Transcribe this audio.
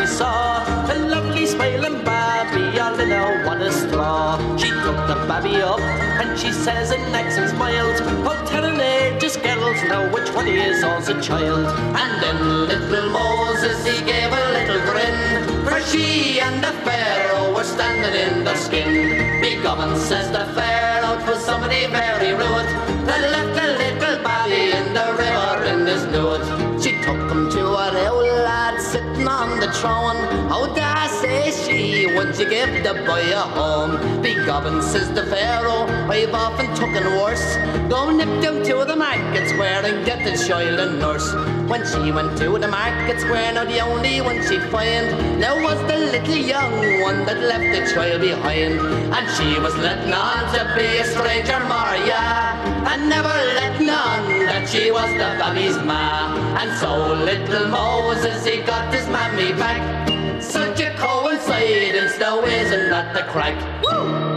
she saw a lovely smiling babby all in a wad of straw. She took the babby up and she says in accents mild, "Oh, tell an ageous girls now which one is also child." And then little Moses he gave a little grin, for she and the Pharaoh were standing in the skin. "Begobbin," says the Pharaoh, "'twas somebody very rude that left a little babby in the river in his nude." She took him to an old lad sitting on the throne. "How da say she, would you give the boy a home?" "Begobbin," says the Pharaoh, "I've often tooken worse. Go nip him to the market square and get the child a nurse." When she went to the market square, now the only one she'd find now was the little young one that left the child behind. And she was letting on to be a stranger Maria, and never letting on that she was the baby's ma. And so little Moses he got his mammy back. Such a coincidence, though, isn't that the crack? Woo!